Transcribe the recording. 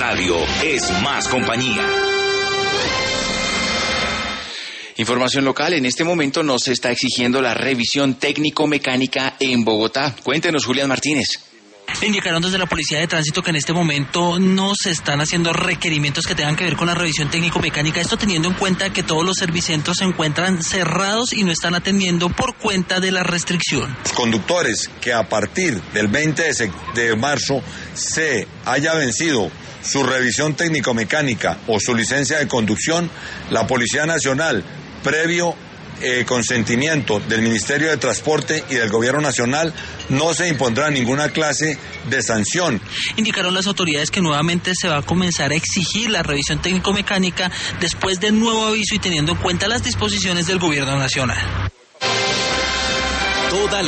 Radio es más compañía. Información local, en este momento no se está exigiendo la revisión técnico-mecánica en Bogotá. Cuéntenos, Julián Martínez. Indicaron desde la Policía de Tránsito que en este momento no se están haciendo requerimientos que tengan que ver con la revisión técnico-mecánica, esto teniendo en cuenta que todos los servicentros se encuentran cerrados y no están atendiendo por cuenta de la restricción. Los conductores que a partir del 20 de marzo se haya vencido su revisión técnico-mecánica o su licencia de conducción, la Policía Nacional, previo consentimiento del Ministerio de Transporte y del Gobierno Nacional, no se impondrá ninguna clase de sanción. Indicaron las autoridades que nuevamente se va a comenzar a exigir la revisión técnico-mecánica después del nuevo aviso y teniendo en cuenta las disposiciones del Gobierno Nacional. Toda